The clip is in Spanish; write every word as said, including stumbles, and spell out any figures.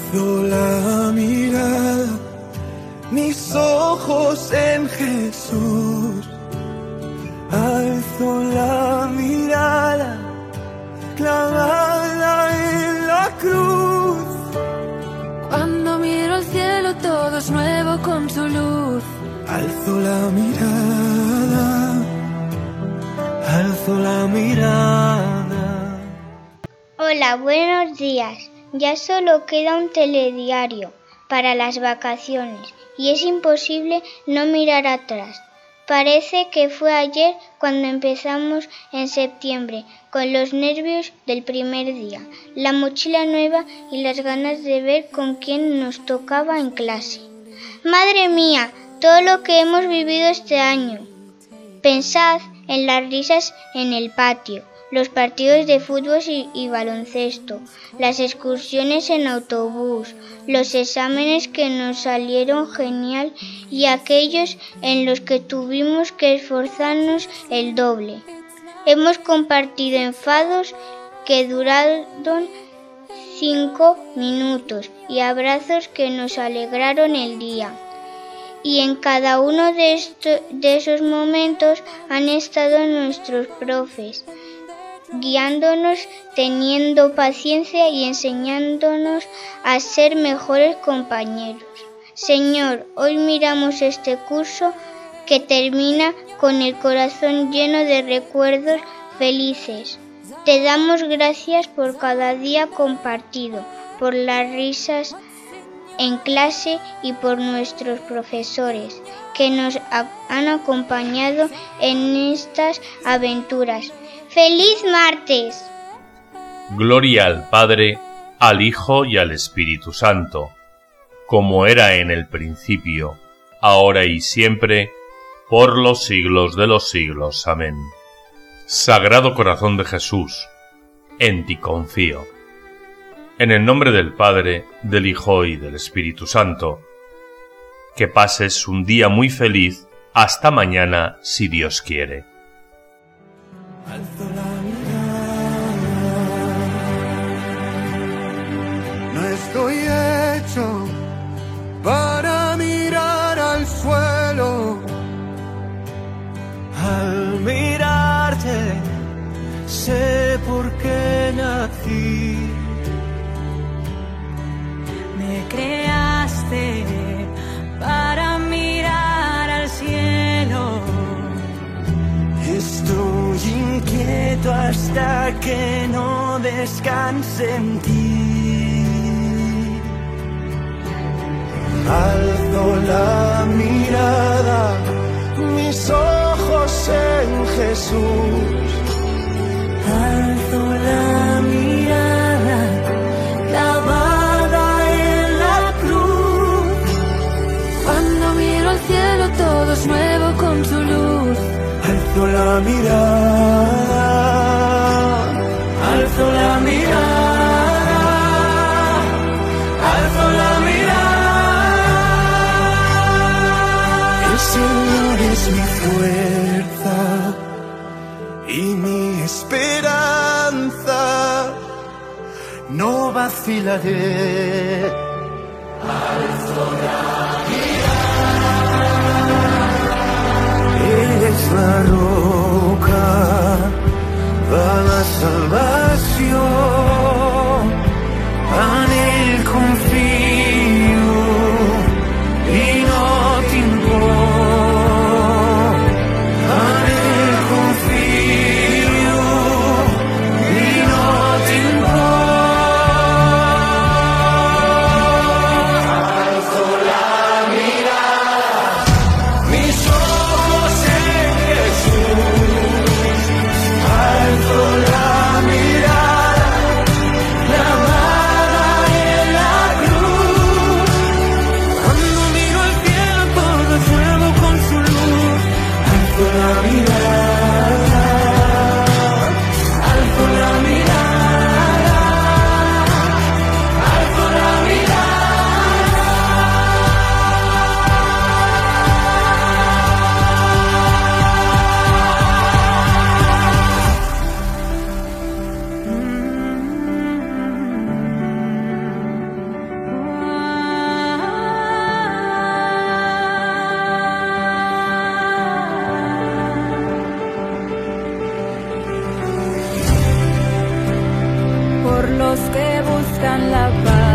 Alzo la mirada, mis ojos en Jesús. Alzo la mirada, clavada en la cruz. Cuando miro al cielo todo es nuevo con su luz. Alzo la mirada, alzo la mirada. Hola, buenos días. Ya solo queda un telediario para las vacaciones y es imposible no mirar atrás. Parece que fue ayer cuando empezamos en septiembre, con los nervios del primer día, la mochila nueva y las ganas de ver con quién nos tocaba en clase. ¡Madre mía! Todo lo que hemos vivido este año. Pensad en las risas en el patio, los partidos de fútbol y, y baloncesto, las excursiones en autobús, los exámenes que nos salieron genial y aquellos en los que tuvimos que esforzarnos el doble. Hemos compartido enfados que duraron cinco minutos y abrazos que nos alegraron el día. Y en cada uno de, esto, de esos momentos han estado nuestros profes, guiándonos, teniendo paciencia y enseñándonos a ser mejores compañeros. Señor, hoy miramos este curso que termina con el corazón lleno de recuerdos felices. Te damos gracias por cada día compartido, por las risas en clase y por nuestros profesores que nos han acompañado en estas aventuras. ¡Feliz martes! Gloria al Padre, al Hijo y al Espíritu Santo, como era en el principio, ahora y siempre, por los siglos de los siglos. Amén. Sagrado Corazón de Jesús, en ti confío. En el nombre del Padre, del Hijo y del Espíritu Santo. Que pases un día muy feliz. Hasta mañana, si Dios quiere. Alzo la mirada, no estoy hecho para mirar al suelo. Al mirarte, sé por qué nací. Me creaste para mirar al cielo. Estoy inquieto hasta que no descanse en ti. Alzo la mirada, mis ojos en Jesús. Alzo la mirada, clavada en la cruz. Cuando miro al cielo todo es nuevo con su luz. Alzo la mirada, alzo la mirada, alzo la mirada. El Señor es mi fuerza y mi esperanza, no vacilaré. Alzo la es la roca para la salvación, en él confío y no tengo, en él confío y no tengo. Alzo la mirada, mis ojos en Jesús. Alzo la mirada, clavada los que buscan la paz.